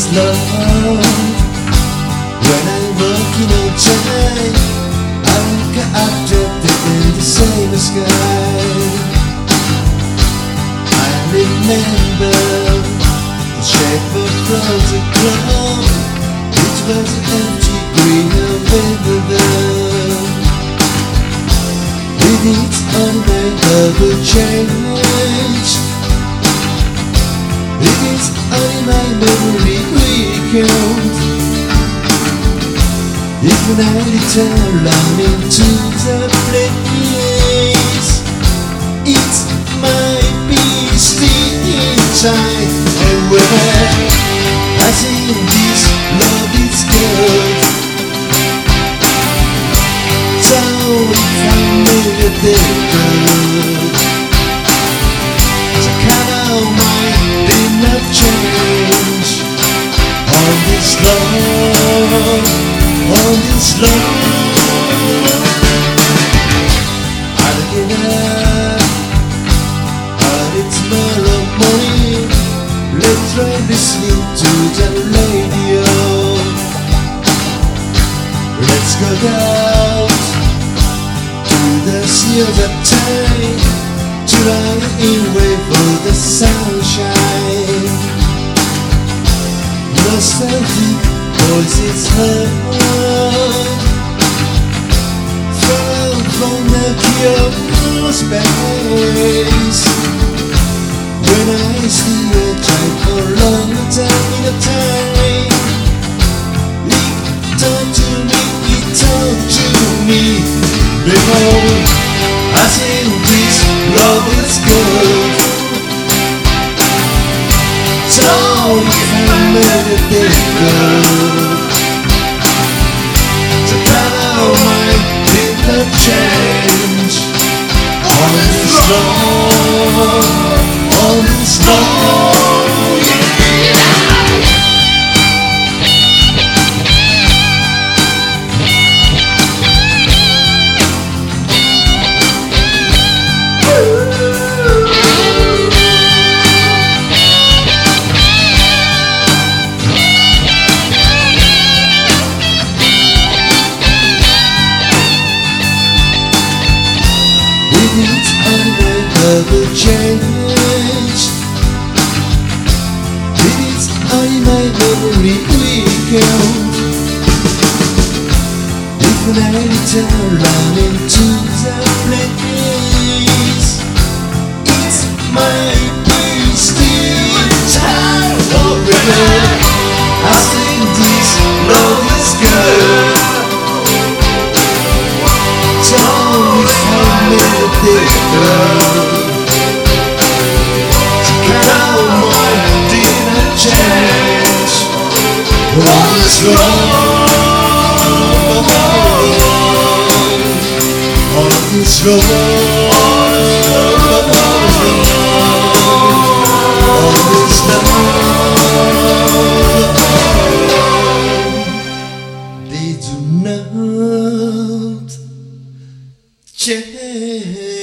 love. When I'm walking outside, I look at the same sky. I remember the shape of frozen cloud. It was an empty green November. With its unmade change, it is only my memory recount. If when I return into the place, it's my peace inside. And when I see this love is good, so if I made it good, so kind of mind did not change on this love, on this love. I look it up, but it's tomorrow morning. Let's try listening to the radio. Let's go down to the sea of the time, try and wait for the sunshine. Nostalgic voices heard from the kiosk space. When I see a child for a long time in a time, it talked to me, it talked to me. Behold, I think this love is good. So if I made it good, so kind of mind did not change on this love, on this love, yeah. It's unmade change. It is only my memory recount. If when I return into the place, it's my peace inside. Oh, baby, I think this love is good. So if I made it good, kind of mind did not change on this road, on this road, on this love. They do not change.